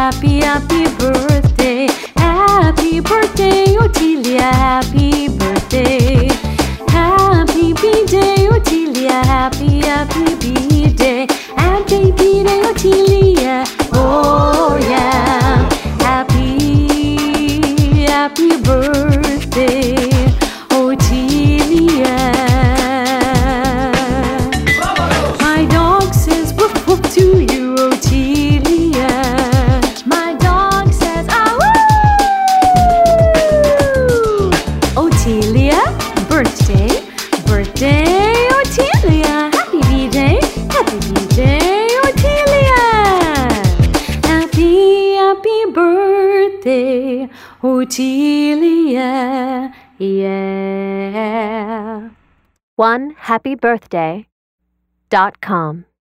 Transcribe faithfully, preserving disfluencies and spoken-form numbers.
happy, happy birthday. Happy birthday, Ottilia, happy birthday. Happy B-Day, Ottilia, happy, happy B-Day. Happy B-Day, Ottilia, oh yeah. Happy, happy birthday, Ottilia. My dog says woof woof to you, Ottilia. My dog says ah woo. Ottilia, birthday, birthday, Ottilia. Happy B-Day, happy B-Day, Ottilia. Happy, happy birthday, Ottilia. Yeah. one happy birthday dot com